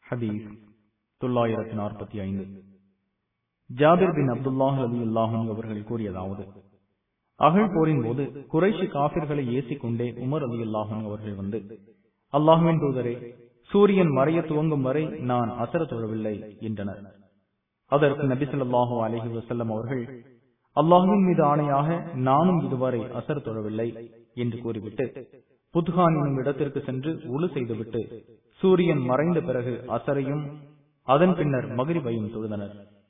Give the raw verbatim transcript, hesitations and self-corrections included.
ஹதீஸ் தொள்ளாயிரத்து நாற்பத்தி ஐந்து. ஜாபிர் பின் அப்துல்லாஹ் ரலியல்லாஹு அன்ஹு அவர்கள் கூறியதாவது, அகழ் போரின் போது குறைஷி காபிர்களை ஏசிக் கொண்டே உமர் ரலியல்லாஹு அன்ஹு அவர்கள் வந்து, அல்லாஹுவின் தூதரே, சூரியன் மறைய துவங்கும் வரை நான் அசர தொழவில்லை என்றனர். அதற்கு நபி ஸல்லல்லாஹு அலைஹி வஸல்லம் அவர்கள், அல்லாஹுவின் மீது ஆணையாக நானும் இதுவரை அசர் தொழவில்லை என்று கூறிவிட்டு புத்ஹான் என்னும் இடத்திற்கு சென்று உழு செய்துவிட்டு சூரியன் மறைந்த பிறகு அசரையும் அதன் பின்னர் மக்ரிபையும் தொழுதனர்.